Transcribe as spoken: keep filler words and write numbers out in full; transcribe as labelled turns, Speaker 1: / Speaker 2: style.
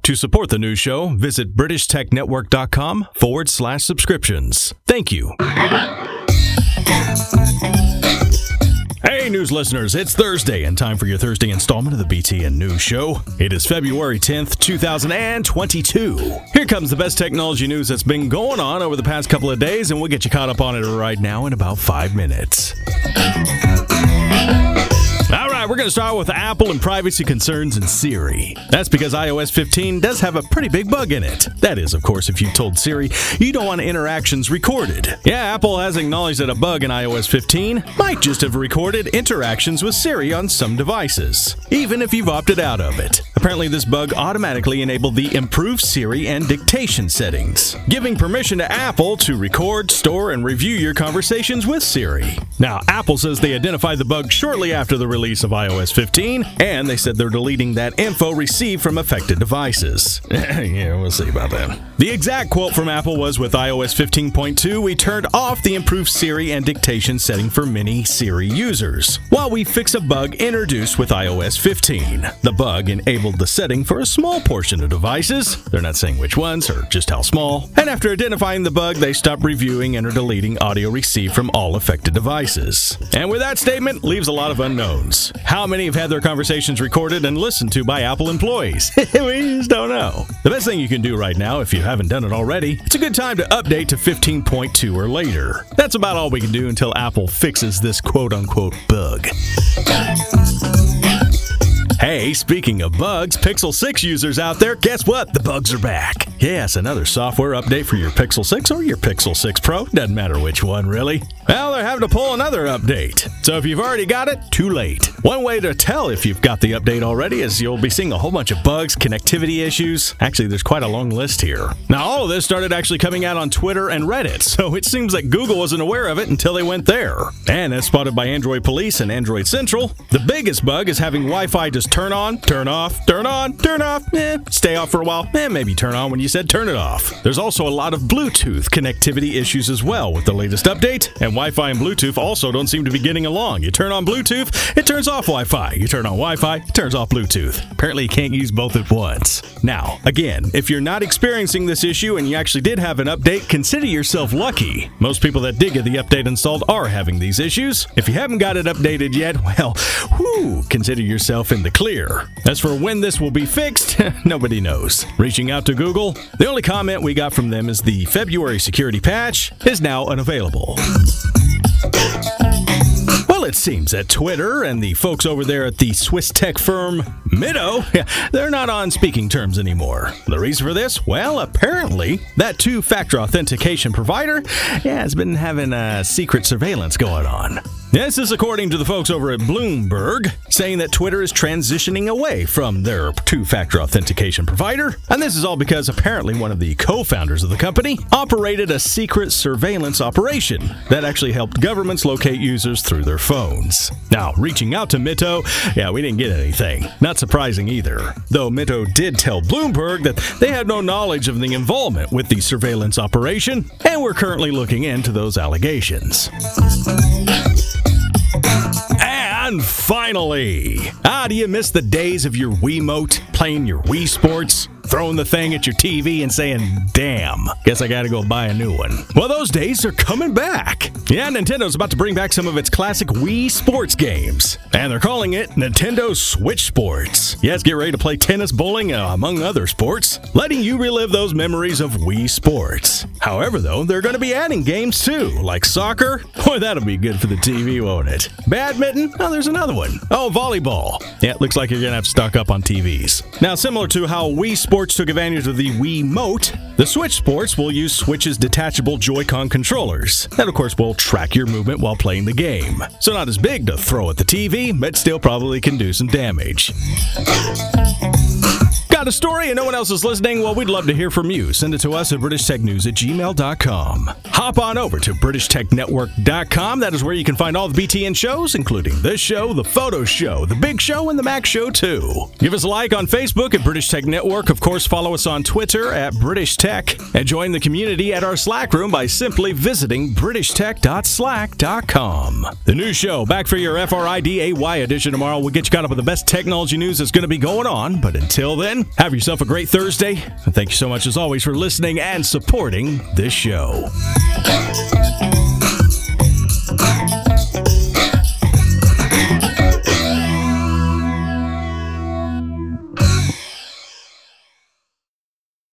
Speaker 1: To support the news show, visit BritishTechNetwork.com forward slash subscriptions. Thank you. Hey, news listeners, it's Thursday and time for your Thursday installment of the B T N News Show. It is February tenth, two thousand twenty-two. Here comes the best technology news that's been going on over the past couple of days, and we'll get you caught up on it right now in about five minutes. All right, we're going to start with Apple and privacy concerns in Siri. That's because i O S fifteen does have a pretty big bug in it. That is, of course, if you told Siri you don't want interactions recorded. Yeah, Apple has acknowledged that a bug in i O S fifteen might just have recorded interactions with Siri on some devices, even if you've opted out of it. Apparently, this bug automatically enabled the improved Siri and dictation settings, giving permission to Apple to record, store, and review your conversations with Siri. Now, Apple says they identified the bug shortly after the release of i O S fifteen, and they said they're deleting that info received from affected devices. Yeah, we'll see about that. The exact quote from Apple was, with i O S fifteen point two, we turned off the improved Siri and dictation setting for many Siri users, while we fix a bug introduced with i O S fifteen. The bug enabled the setting for a small portion of devices. They're not saying which ones or just how small. And after identifying the bug, they stopped reviewing and are deleting audio received from all affected devices. And with that statement, leaves a lot of unknowns. How many have had their conversations recorded and listened to by Apple employees? We just don't know. The best thing you can do right now, if you haven't done it already, it's a good time to update to fifteen point two or later. That's about all we can do until Apple fixes this quote-unquote bug. Hey, speaking of bugs, Pixel six users out there, guess what? The bugs are back. Yes, another software update for your Pixel six or your Pixel six Pro. Doesn't matter which one, really. Well, they're having to pull another update. So if you've already got it, too late. One way to tell if you've got the update already is you'll be seeing a whole bunch of bugs, connectivity issues. Actually, there's quite a long list here. Now, all of this started actually coming out on Twitter and Reddit, so it seems like Google wasn't aware of it until they went there. And as spotted by Android Police and Android Central, the biggest bug is having Wi-Fi just turn on, turn off, turn on, turn off, eh, stay off for a while, eh, maybe turn on when you said turn it off. There's also a lot of Bluetooth connectivity issues as well with the latest update, and Wi-Fi and Bluetooth also don't seem to be getting along. You turn on Bluetooth, it turns off Wi-Fi. You turn on Wi-Fi, it turns off Bluetooth. Apparently you can't use both at once. Now, again, if you're not experiencing this issue and you actually did have an update, consider yourself lucky. Most people that did get the update installed are having these issues. If you haven't got it updated yet, well, whew, consider yourself in the clear. As for when this will be fixed, nobody knows. Reaching out to Google, the only comment we got from them is the February security patch is now unavailable. Well, it seems that Twitter and the folks over there at the Swiss tech firm Mitto, they're not on speaking terms anymore. The reason for this? Well, apparently, that two-factor authentication provider yeah, has been having a secret surveillance going on. This is according to the folks over at Bloomberg, saying that Twitter is transitioning away from their two-factor authentication provider. And this is all because apparently one of the co-founders of the company operated a secret surveillance operation that actually helped governments locate users through their phones. Now, reaching out to Mitto, yeah, we didn't get anything. Not surprising either. Though Mitto did tell Bloomberg that they had no knowledge of the involvement with the surveillance operation, and we're currently looking into those allegations. And finally, ah, do you miss the days of your Wiimote, playing your Wii Sports, throwing the thing at your T V and saying, damn, guess I gotta go buy a new one? Well, those days are coming back. Yeah, Nintendo's about to bring back some of its classic Wii Sports games, and they're calling it Nintendo Switch Sports. Yes, get ready to play tennis, bowling, uh, among other sports, letting you relive those memories of Wii Sports. However, though, they're going to be adding games too, like soccer. Boy, that'll be good for the T V, won't it? Badminton? Oh, there's another one. Oh, volleyball. Yeah, it looks like you're going to have to stock up on T Vs. Now, similar to how Wii Sports took advantage of the Wiimote, the Switch Sports will use Switch's detachable Joy-Con controllers. That, of course, will track your movement while playing the game. So not as big to throw at the T V, but still probably can do some damage. Got a story and no one else is listening? Well, we'd love to hear from you. Send it to us at british tech news at gmail dot com. Hop on over to british tech network dot com. That is where you can find all the B T N shows, including this show, the Photo Show, the Big Show, and the Mac Show, too. Give us a like on Facebook at British Tech Network. Of course, follow us on Twitter at British Tech. And join the community at our Slack room by simply visiting british tech dot slack dot com. The new show, back for your F R I D A Y edition tomorrow. We'll get you caught up with the best technology news that's going to be going on. But until then, com. Have yourself a great Thursday. And thank you so much, as always, for listening and supporting this show.